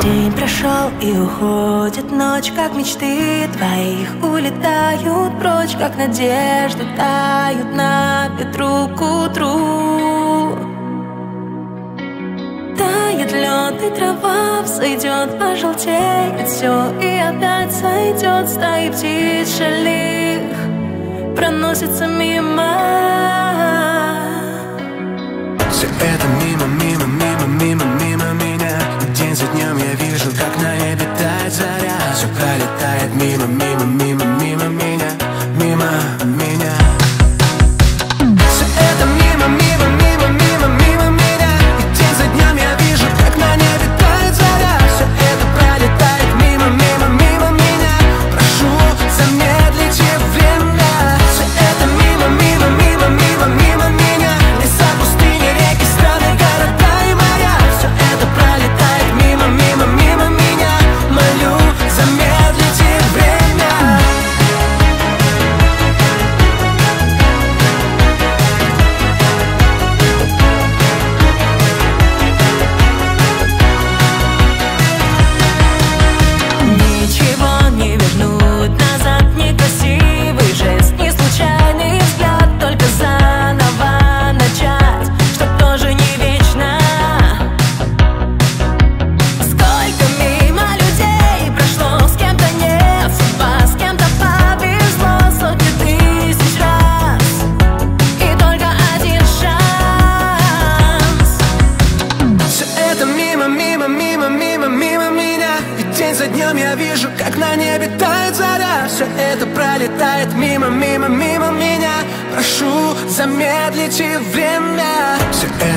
День прошел и уходит ночь, как мечты твоих улетают прочь, как надежды тают на ветру к утру. Тает лед и трава взойдет, пожелтеет все и опять сойдет. Стаи птиц шалих проносится мимо. Все это мимо, мимо, мимо, мимо, мимо меня. День за днем я вижу, как на небе тает заря. Все пролетает мимо, мимо, мимо, мимо меня, мимо меня. Все это мимо, мимо, мимо, мимо, мимо меня. И день за днем я вижу, как на небе тает заря. Все это пролетает мимо, мимо, мимо меня. Прошу, замедлите время. Все это мимо, мимо, мимо, мимо, мимо меня. Леса, пустыни, реки, страны, города и моря. Все это пролетает мимо, мимо, мимо меня. Молю, замедлите время. Ничего не вернуть назад, некрасивый жест, не случайный взгляд, только заново начать, что тоже не вечно. Сколько мимо людей прошло, с кем-то не судьба, с кем-то повезло сотни тысяч раз, и только один шанс. Все это мимо, мимо, мимо, мимо, мимо меня. И день за днем я вижу, как на небе тает заря. Все это пролетает мимо, мимо, мимо меня. Прошу, замедлите время. Все